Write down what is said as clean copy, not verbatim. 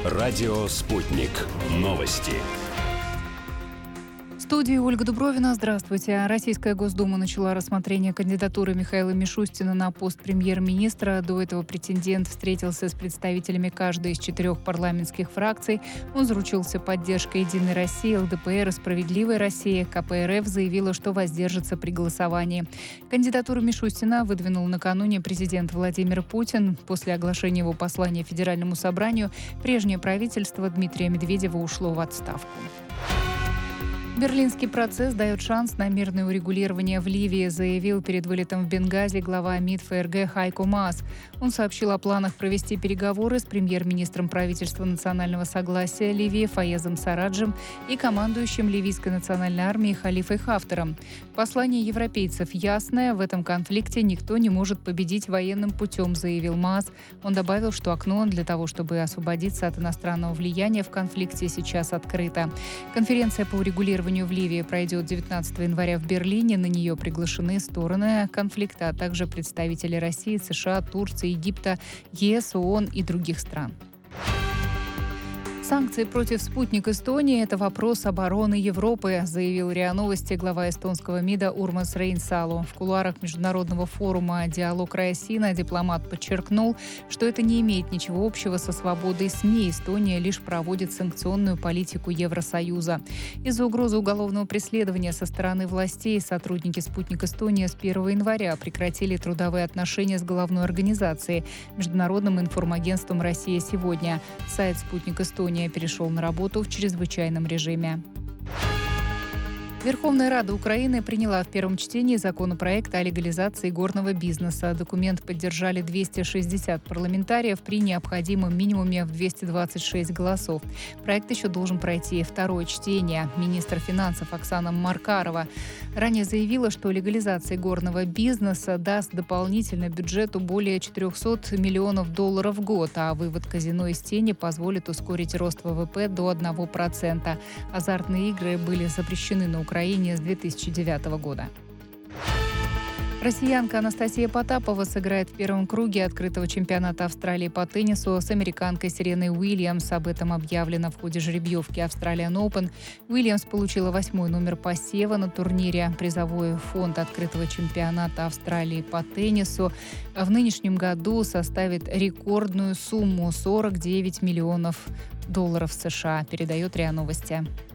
Радио «Спутник». Новости. В студии Ольга Дубровина. Здравствуйте. Российская Госдума начала рассмотрение кандидатуры Михаила Мишустина на пост премьер-министра. До этого претендент встретился с представителями каждой из 4 парламентских фракций. Он заручился поддержкой «Единой России», ЛДПР и «Справедливой России». КПРФ заявила, что воздержится при голосовании. Кандидатуру Мишустина выдвинул накануне президент Владимир Путин. После оглашения его послания Федеральному собранию прежнее правительство Дмитрия Медведева ушло в отставку. Берлинский процесс дает шанс на мирное урегулирование в Ливии, заявил перед вылетом в Бенгази глава МИД ФРГ Хайко Маас. Он сообщил о планах провести переговоры с премьер-министром правительства национального согласия Ливии Фаезом Сараджем и командующим ливийской национальной армией Халифой Хафтаром. Послание европейцев ясное: в этом конфликте никто не может победить военным путем, заявил Маас. Он добавил, что окно для того, чтобы освободиться от иностранного влияния в конфликте, сейчас открыто. Конференция по урегулированию в Ливии пройдет 19 января в Берлине. На нее приглашены стороны конфликта, а также представители России, США, Турции, Египта, ЕС, ООН и других стран. Санкции против «Спутник Эстонии» – это вопрос обороны Европы, заявил РИА Новости глава эстонского МИДа Урмас Рейнсалу. В кулуарах международного форума «Диалог Россия» дипломат подчеркнул, что это не имеет ничего общего со свободой СМИ. Эстония лишь проводит санкционную политику Евросоюза. Из-за угрозы уголовного преследования со стороны властей сотрудники «Спутник Эстония» с 1 января прекратили трудовые отношения с головной организацией – Международным информагентством «Россия сегодня». Сайт «Спутник Эстония» перешел на работу в чрезвычайном режиме. Верховная Рада Украины приняла в первом чтении законопроект о легализации горного бизнеса. Документ поддержали 260 парламентариев при необходимом минимуме в 226 голосов. Проект еще должен пройти второе чтение. Министр финансов Оксана Маркарова ранее заявила, что легализация горного бизнеса даст дополнительно бюджету более 400 миллионов долларов в год, а вывод казино из тени позволит ускорить рост ВВП до 1%. Азартные игры были запрещены на Украине с 2009 года. Россиянка Анастасия Потапова сыграет в первом круге открытого чемпионата Австралии по теннису с американкой Сереной Уильямс. Об этом объявлено в ходе жеребьевки Australian Open. Уильямс получила 8-й номер посева на турнире. Призовой фонд открытого чемпионата Австралии по теннису в нынешнем году составит рекордную сумму – 49 миллионов долларов США, передает РИА Новости.